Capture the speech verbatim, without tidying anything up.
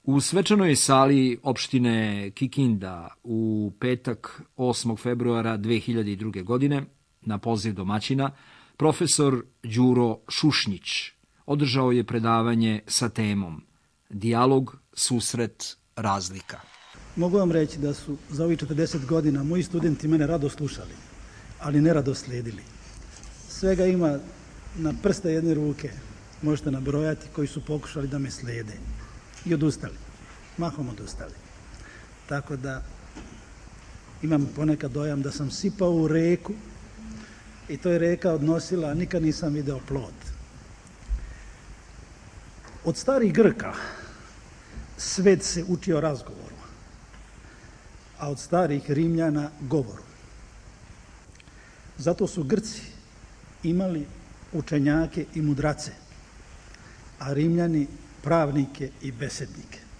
U svečanoj sali opštine Kikinda u petak osmog februara dve hiljade druge. godine na poziv domaćina profesor Đuro Šušnjić održao je predavanje sa temom Dijalog, susret, razlika. Mogu vam reći da su za ovih četrdeset godina moji studenti mene rado slušali, ali nerado slijedili. Svega ima na prste jedne ruke, možete nabrojati, koji su pokušali da me slijede i odustali, mahom odustali. Tako da imam ponekad dojam da sam sipao u reku i to je reka odnosila, a nikad nisam video plod. Od starih Grka svet se učio razgovoru, a od starih Rimljana govoru. Zato su Grci imali učenjake i mudrace, a Rimljani pravnike i besednike.